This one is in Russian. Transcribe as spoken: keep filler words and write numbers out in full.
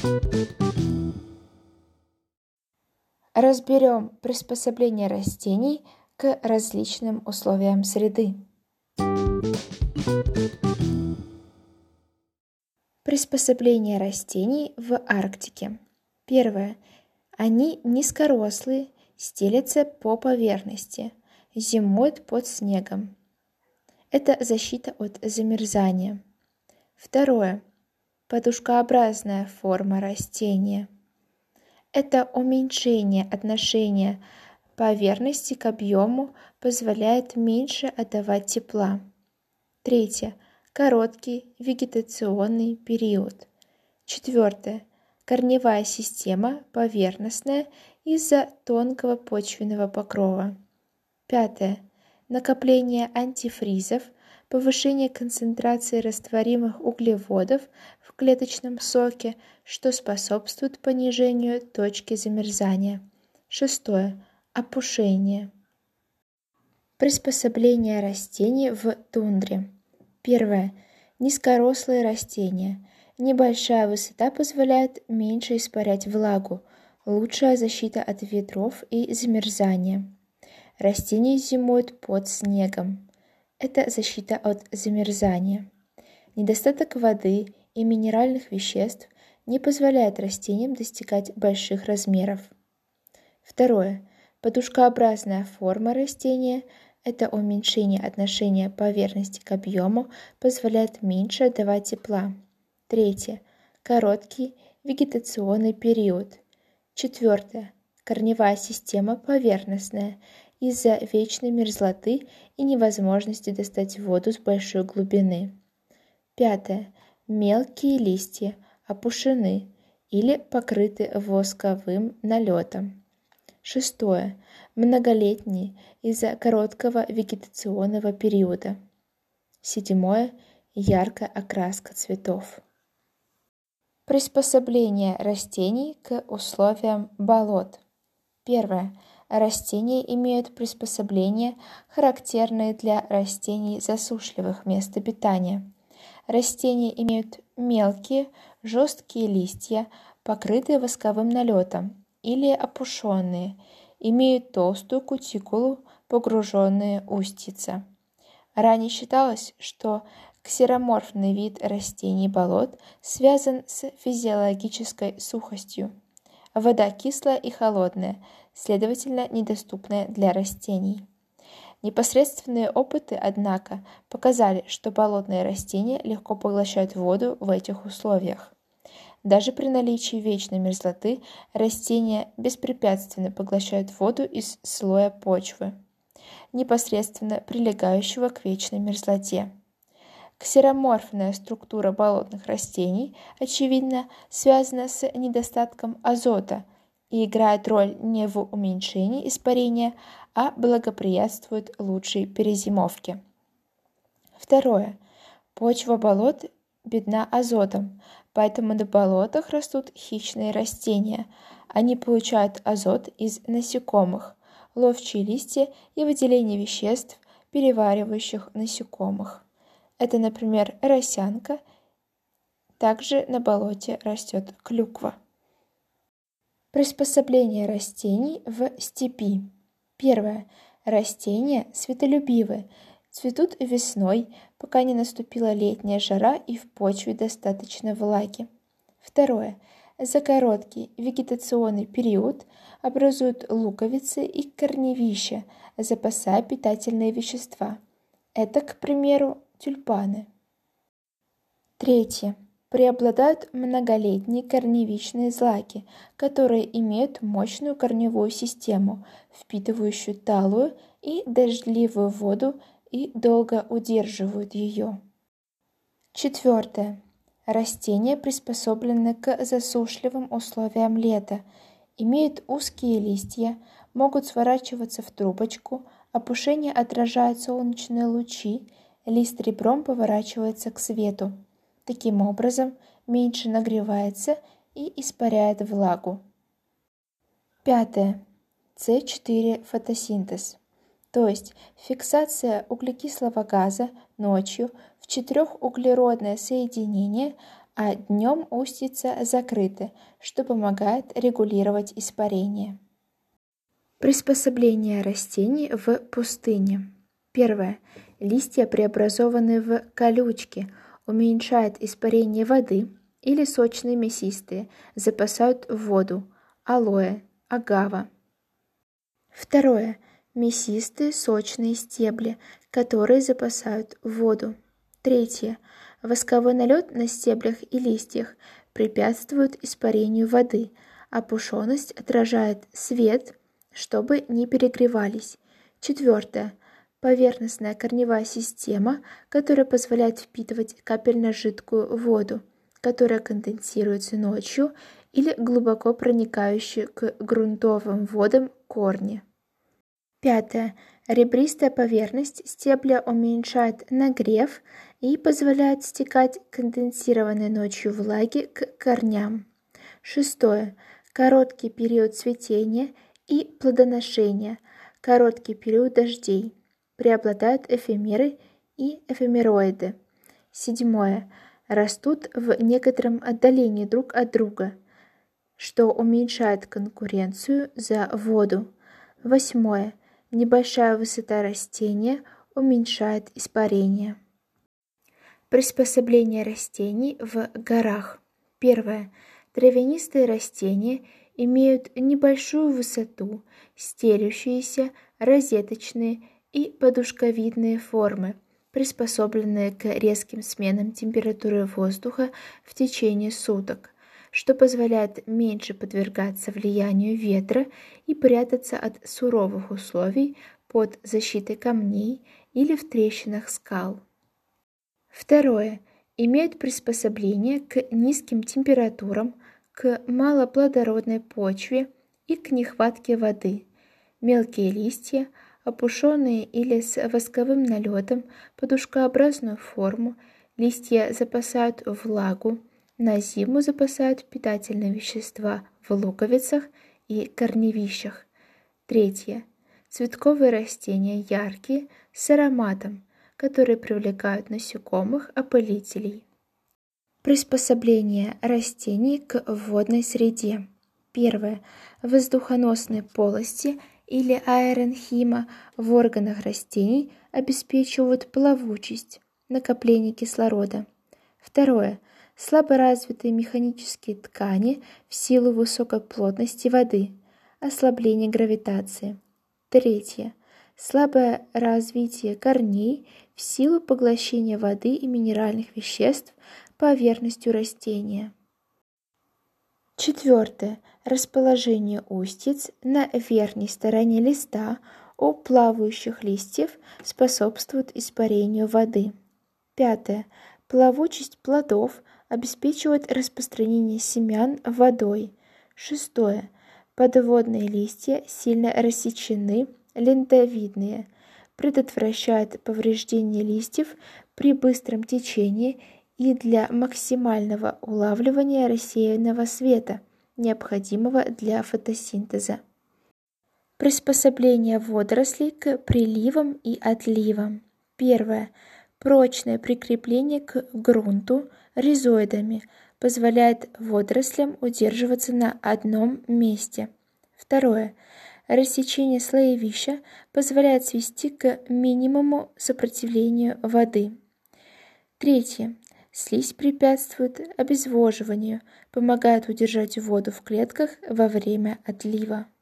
Разберем приспособление растений к различным условиям среды. Приспособление растений в Арктике. Первое. Они низкорослые, стелятся по поверхности, зимуют под снегом. Это защита от замерзания. Второе. Подушкообразная форма растения. Это уменьшение отношения поверхности к объему позволяет меньше отдавать тепла. Третье. Короткий вегетационный период. Четвертое. Корневая система поверхностная из-за тонкого почвенного покрова. Пятое. Накопление антифризов, повышение концентрации растворимых углеводов в клеточном соке, что способствует понижению точки замерзания. Шестое. Опушение. Приспособление растений в тундре. Первое. Низкорослые растения. Небольшая высота позволяет меньше испарять влагу, лучшая защита от ветров и замерзания. Растения зимуют под снегом. Это защита от замерзания. Недостаток воды и минеральных веществ не позволяет растениям достигать больших размеров. Второе. Подушкообразная форма растения – это уменьшение отношения поверхности к объему, позволяет меньше отдавать тепла. Третье. Короткий вегетационный период. Четвертое. Корневая система поверхностная из-за вечной мерзлоты и невозможности достать воду с большой глубины. Пятое. Мелкие листья опушены или покрыты восковым налетом. Шестое. Многолетние из-за короткого вегетационного периода. Седьмое. Яркая окраска цветов. Приспособление растений к условиям болот. Первое. Растения имеют приспособления, характерные для растений засушливых мест обитания. Растения имеют мелкие, жесткие листья, покрытые восковым налетом или опушенные, имеют толстую кутикулу, погруженные устьица. Ранее считалось, что ксероморфный вид растений болот связан с физиологической сухостью. Вода кислая и холодная, следовательно, недоступная для растений. Непосредственные опыты, однако, показали, что болотные растения легко поглощают воду в этих условиях. Даже при наличии вечной мерзлоты растения беспрепятственно поглощают воду из слоя почвы, непосредственно прилегающего к вечной мерзлоте. Ксероморфная структура болотных растений, очевидно, связана с недостатком азота и играет роль не в уменьшении испарения, а благоприятствует лучшей перезимовке. Второе. Почва болот бедна азотом, поэтому на болотах растут хищные растения. Они получают азот из насекомых, ловчие листья и выделение веществ, переваривающих насекомых. Это, например, росянка. Также на болоте растет клюква. Приспособление растений в степи. Первое. Растения светолюбивы, цветут весной, пока не наступила летняя жара и в почве достаточно влаги. Второе. За короткий вегетационный период образуют луковицы и корневища, запасая питательные вещества. Это, к примеру, тюльпаны. Третье. Преобладают многолетние корневищные злаки, которые имеют мощную корневую систему, впитывающую талую и дождливую воду и долго удерживают ее. Четвертое. Растения приспособлены к засушливым условиям лета, имеют узкие листья, могут сворачиваться в трубочку, опушение отражает солнечные лучи, лист ребром поворачивается к свету. Таким образом, меньше нагревается и испаряет влагу. Пятое. С четыре фотосинтез, то есть фиксация углекислого газа ночью в четырехуглеродное соединение, а днем устьица закрыты, что помогает регулировать испарение. Приспособление растений в пустыне. Первое. Листья преобразованы в колючки, уменьшают испарение воды, или сочные мясистые, запасают воду, алоэ, агава. Второе. Мясистые сочные стебли, которые запасают воду. Третье. Восковой налет на стеблях и листьях препятствует испарению воды, а пушеность отражает свет, чтобы не перегревались. Четвертое. Поверхностная корневая система, которая позволяет впитывать капельно-жидкую воду, которая конденсируется ночью, или глубоко проникающие к грунтовым водам корни. Пятое. Ребристая поверхность стебля уменьшает нагрев и позволяет стекать конденсированной ночью влаги к корням. Шестое. Короткий период цветения и плодоношения, короткий период дождей. Преобладают эфемеры и эфемероиды. Седьмое. Растут в некотором отдалении друг от друга, что уменьшает конкуренцию за воду. Восьмое. Небольшая высота растения уменьшает испарение. Приспособление растений в горах. Первое. Травянистые растения имеют небольшую высоту, стелющиеся, розеточные и подушковидные формы, приспособленные к резким сменам температуры воздуха в течение суток, что позволяет меньше подвергаться влиянию ветра и прятаться от суровых условий под защитой камней или в трещинах скал. Второе. Имеют приспособление к низким температурам, к малоплодородной почве и к нехватке воды. Мелкие листья, опушенные или с восковым налетом, подушкообразную форму, листья запасают влагу, на зиму запасают питательные вещества в луковицах и корневищах. Третье. Цветковые растения яркие, с ароматом, которые привлекают насекомых-опылителей. Приспособление растений к водной среде. Первое. Воздухоносные полости или аэронхима в органах растений обеспечивают плавучесть, накопление кислорода. Второе. Слаборазвитые механические ткани в силу высокой плотности воды, ослабление гравитации. Третье. Слабое развитие корней в силу поглощения воды и минеральных веществ поверхностью растения. Четвертое. Расположение устиц на верхней стороне листа у плавающих листьев способствует испарению воды. Пятое. Плавучесть плодов обеспечивает распространение семян водой. Шестое. Подводные листья сильно рассечены, лентовидные, предотвращают повреждение листьев при быстром течении и для максимального улавливания рассеянного света, необходимого для фотосинтеза. Приспособление водорослей к приливам и отливам. Первое. Прочное прикрепление к грунту ризоидами позволяет водорослям удерживаться на одном месте. Второе. Рассечение слоевища позволяет свести к минимуму сопротивлению воды. Третье. Слизь препятствует обезвоживанию, помогает удержать воду в клетках во время отлива.